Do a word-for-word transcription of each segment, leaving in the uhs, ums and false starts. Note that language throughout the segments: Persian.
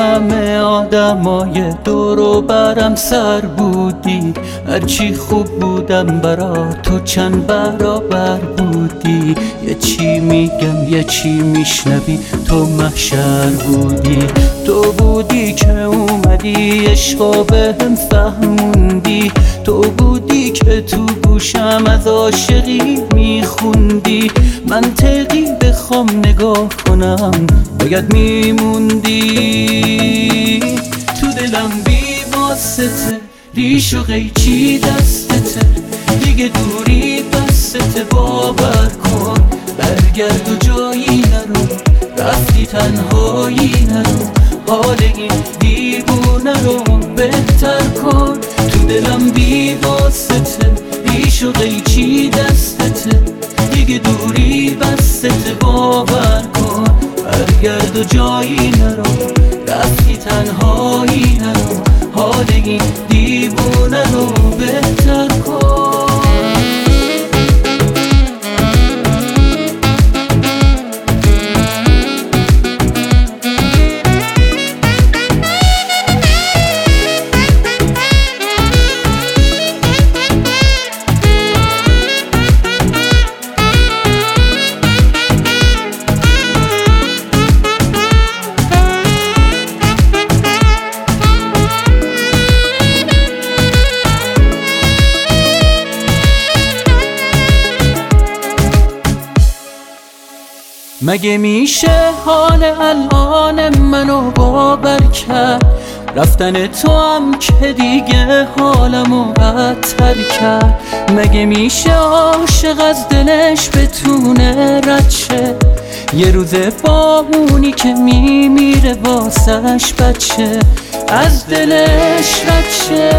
همه آدمای دور و برم سر بودی، هرچی خوب بودم برا تو چند برابر بودی. یه چی میگم یه چی میشنوی، تو محشر بودی. تو بودی که اومدی عشقا بهم فهموندی، تو بودی که تو گوشم از عاشقی میخوندی. منطقی بخوام نگاه کنم باید میموندی. تو دلم بی واسطه ریش و قیچی دستته، دیگه دوری بسته باور کن. برگرد و جایی نرو، رفتی تنهایی نرو، حال این دیوونه رو بهتر کن. تو دلم بی واسطه ریش و قیچی دستته، دیگه دوری بسته باور کن. برگرد و جایی نرو، رفتی تنهایی نرو، حال این دیوونه رو بهتر کن. مگه میشه حال الان منو باور کرد، رفتن تو هم که دیگه حالمو بدتر کرد. مگه میشه عاشق از دلش بتونه رد شه، یه روز با اونی که میمیره واسش بچه از دلش رد شه.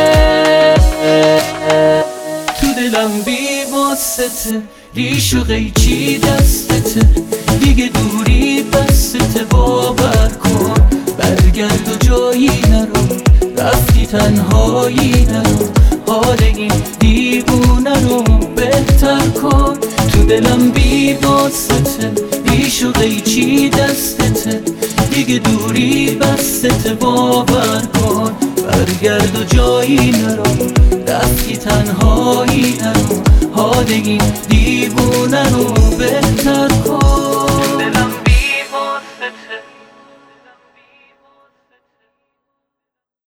تو دلم بی واسطه ریش و قیچی دستته، دیگه دوری بسته باور کن. برگرد و جایی نرو، رفتی تنهایی نرو، حال این دیوونه رو بهتر کن. تو دلم بی واسطه ریش و قیچی دستته، دیگه دوری بسته باور کن. برگرد و جایی نرو، رفتی تنهایی نرو، حال این دیوونه رو بهتر کن.